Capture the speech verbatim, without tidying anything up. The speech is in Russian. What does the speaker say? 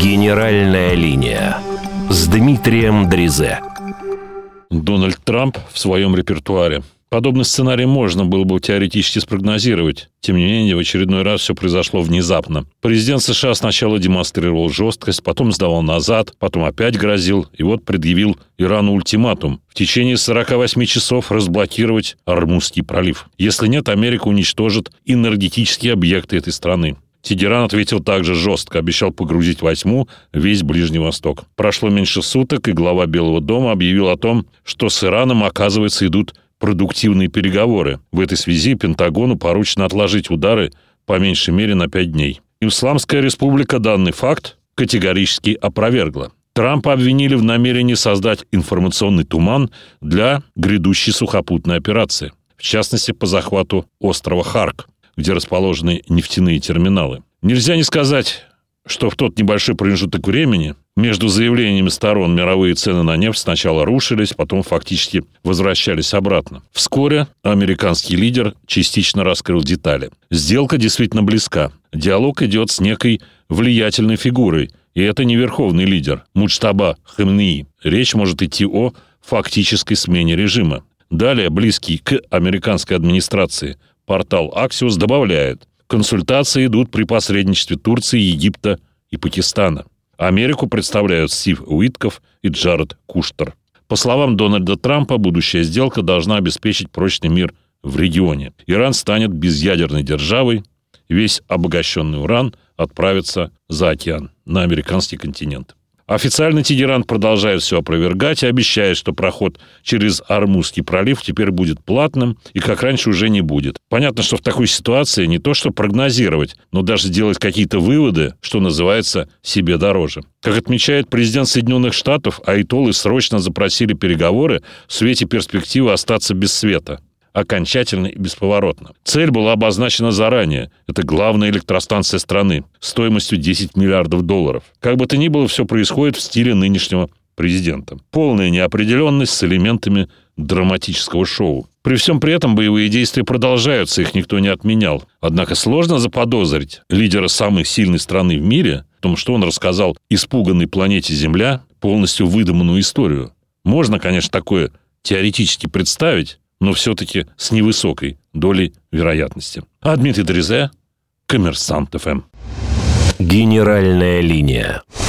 Генеральная линия с Дмитрием Дрезе. Дональд Трамп в своем репертуаре. Подобный сценарий можно было бы теоретически спрогнозировать. Тем не менее, в очередной раз все произошло внезапно. Президент США сначала демонстрировал жесткость, потом сдавал назад, потом опять грозил, и вот предъявил Ирану ультиматум: в течение сорока восьми часов разблокировать Ормузский пролив. Если нет, Америка уничтожит энергетические объекты этой страны. Тегеран ответил также жестко, обещал погрузить во тьму весь Ближний Восток. Прошло меньше суток, и глава Белого дома объявил о том, что с Ираном, оказывается, идут продуктивные переговоры. В этой связи Пентагону поручено отложить удары по меньшей мере на пять дней. Исламская республика данный факт категорически опровергла. Трампа обвинили в намерении создать информационный туман для грядущей сухопутной операции, в частности, по захвату острова Харк, где расположены нефтяные терминалы. Нельзя не сказать, что в тот небольшой промежуток времени между заявлениями сторон мировые цены на нефть сначала рушились, потом фактически возвращались обратно. Вскоре американский лидер частично раскрыл детали. Сделка действительно близка. Диалог идет с некой влиятельной фигурой, и это не верховный лидер Муджтаба Хамнеи. Речь может идти о фактической смене режима. Далее, близкий к американской администрации портал Axios добавляет: консультации идут при посредничестве Турции, Египта и Пакистана. Америку представляют Стив Уитков и Джаред Куштер. По словам Дональда Трампа, будущая сделка должна обеспечить прочный мир в регионе. Иран станет безъядерной державой, весь обогащенный уран отправится за океан, на американский континент. Официально Тегеран продолжает все опровергать и обещает, что проход через Ормузский пролив теперь будет платным и, как раньше, уже не будет. Понятно, что в такой ситуации не то что прогнозировать, но даже делать какие-то выводы, что называется, себе дороже. Как отмечает президент Соединенных Штатов, аятоллы срочно запросили переговоры в свете перспективы остаться без света. Окончательно и бесповоротно. Цель была обозначена заранее. Это главная электростанция страны стоимостью десять миллиардов долларов. Как бы то ни было, все происходит в стиле нынешнего президента. Полная неопределенность с элементами драматического шоу. При всем при этом боевые действия продолжаются, их никто не отменял. Однако сложно заподозрить лидера самой сильной страны в мире в том, что он рассказал испуганной планете Земля полностью выдуманную историю. Можно, конечно, такое теоретически представить, но все-таки с невысокой долей вероятности. А Дмитрий Дрезе, Коммерсант ФМ. Генеральная линия.